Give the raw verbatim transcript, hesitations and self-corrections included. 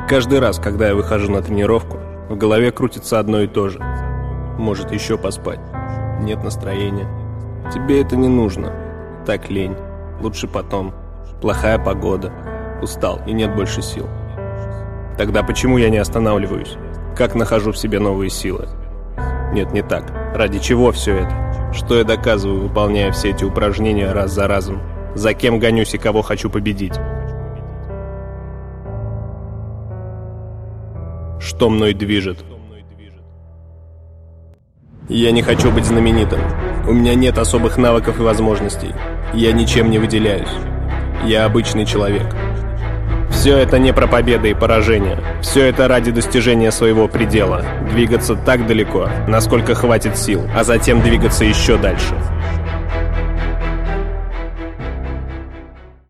Каждый раз, когда я выхожу на тренировку, в голове крутится одно и то же. Может, еще поспать? Нет настроения. Тебе это не нужно. Так лень. Лучше потом. Плохая погода. Устал и нет больше сил. Тогда почему я не останавливаюсь? Как нахожу в себе новые силы? Нет, не так. Ради чего все это? Что я доказываю, выполняя все эти упражнения раз за разом? За кем гонюсь и кого хочу победить? Что мной движет? Я не хочу быть знаменитым. У меня нет особых навыков и возможностей. Я ничем не выделяюсь. Я обычный человек. Все это не про победы и поражения. Все это ради достижения своего предела. Двигаться так далеко, насколько хватит сил, а затем двигаться еще дальше.